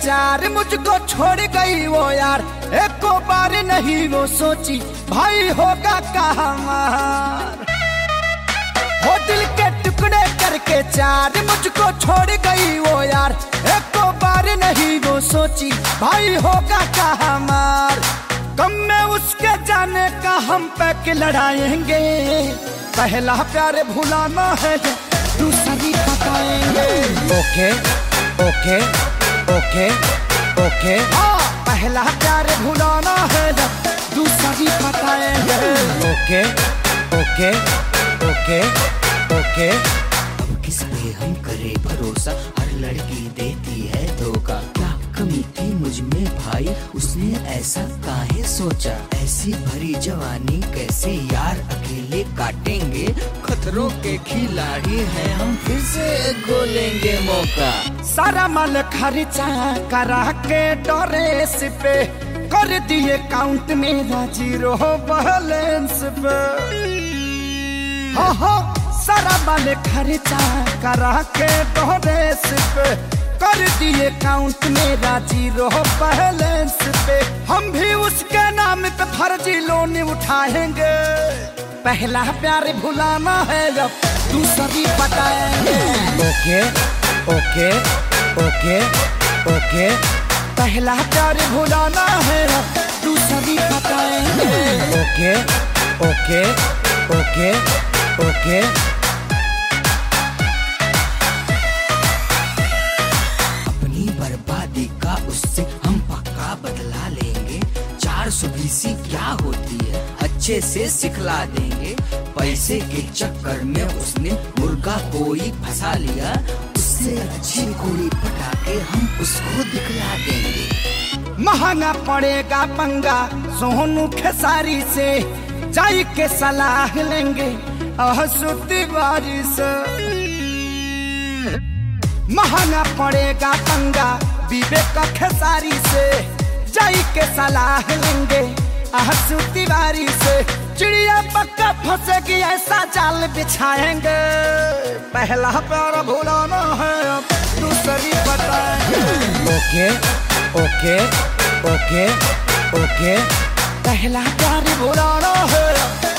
चार मुझको छोड़ गई वो यार, एक को बार नहीं वो सोची भाई होगा कहाँ मार। वो दिल के टुकड़े करके चार मुझको छोड़ गई वो यार, एक को बार नहीं वो सोची भाई होगा कहाँ मार। कम में उसके जाने का हम पैक लड़ाएंगे, पहला प्यार भुलाना है दूसरी बताएंगे। ओके ओके ओके ओके पहला प्यार भुलाना है दूसरी बताएंगे। ओके ओके ओके ओके अब किस पे हम करे भरोसा, हर लड़की देती है धोखा। क्या कमी थी मुझ में भाई, उसने ऐसा काहे सोचा। ऐसी भरी जवानी कैसे यार अकेले काटेंगे, खतरों के खिलाड़ी हैं हम, फिर से गोलेंगे मौका। सारा माल खर्चा करा के डोरेस पे, कर दिए काउंट मेरा जीरो बैलेंस पे। हो सारा माल खर्चा करा के डोरेस पे, कर दिए काउंट मेरा जीरो बैलेंस पे। हम भी उसके नाम पे फर्जी लोन उठाएंगे, पहला प्यार भुलाना है जब दूसरी बताएंगे। ओके ओके ओके ओके पहला प्यार भुलाना है दूसरी बताएंगे। ओके ओके ओके ओके अपनी बर्बादी का उससे हम पक्का बदला लेंगे। 420 क्या होती है अच्छे से सिखला देंगे। पैसे के चक्कर में उसने मुर्गा कोई फंसा लिया, उससे अच्छी कोई पटा के हम उसको दिखला देंगे। महंगा पड़ेगा पंगा सोनू खेसारी से, जाई के सलाह लेंगे अहसुती बारी से। महंगा पड़ेगा पंगा विवेक खेसारी से, जाई के सलाह लेंगे अहसुती बारी से। चिड़िया पक्का फंसेगी ऐसा जाल बिछाएंगे, पहला प्यार भुलाना है अब दूसरी बताएंगे। ओके ओके ओके ओके पहला प्यार भुलाना है